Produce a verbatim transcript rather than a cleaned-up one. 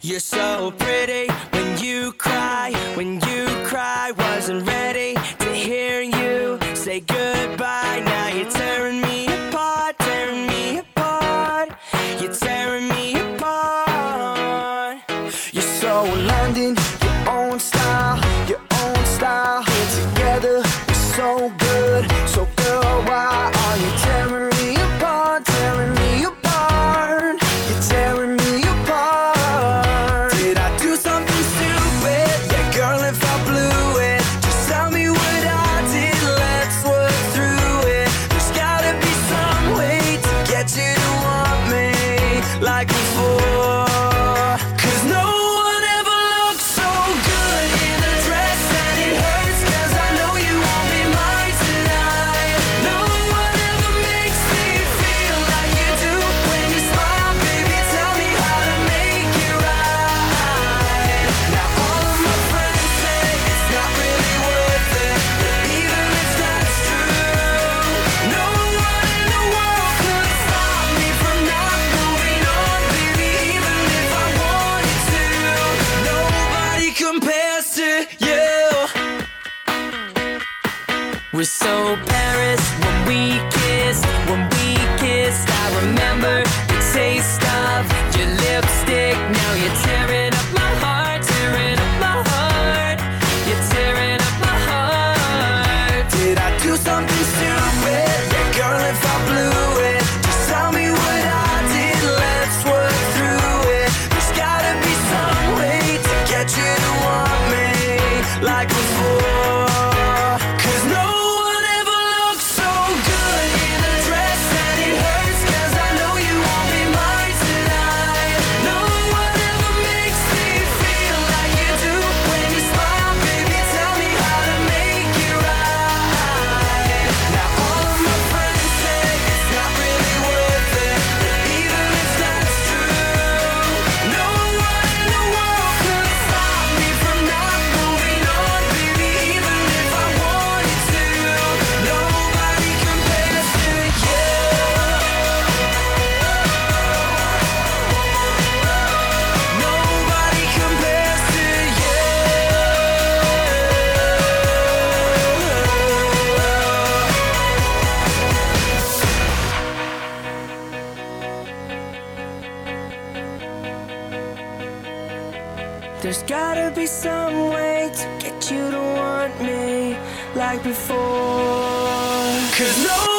You're so pretty when you cry, when you cry. Wasn't ready to hear you say goodbye. Now you're tearing me apart, tearing me apart. You're tearing me apart. You're so London, your own style, your own style. Here together, we're so good, so girl, why are you tearing me apart, tearing me apart? You're tearing me apart. Did I do something stupid? Yeah, girl, if I blew it, just tell me what I did. Let's work through it. There's gotta be some way to get you to want me like before. Cause no one ever looked so good in a dress, and it hurts cause I know you won't be mine tonight. No one ever makes me feel like you do when you smile, baby. Tell me how to make it right. Now all of my friends say it's not really worth it, but even if that's true, no one in the world could stop me from not moving on, baby. Even if I wanted to, nobody compares to you. We're so Paris when we kissed, when we kissed. I remember the taste of your lipstick. Now you're tearing up my heart, tearing up my heart. You're tearing up my heart. Did I do something stupid? Yeah, girl, if I blew it, just tell me what I did. Let's work through it. There's gotta be some way to get you to want me like before. Cause no one ever looked so good in a dress, and it hurts cause I know you won't be mine tonight. No one ever makes me feel like you do when you smile, baby. Tell me how to make it right. Now all of my friends say it's not really worth it, but even if that's true, no one in the world could stop me from not moving on, baby. Even if I wanted to, nobody compares to you. Nobody compares to you. There's gotta be some way to get you to want me like before. Cause no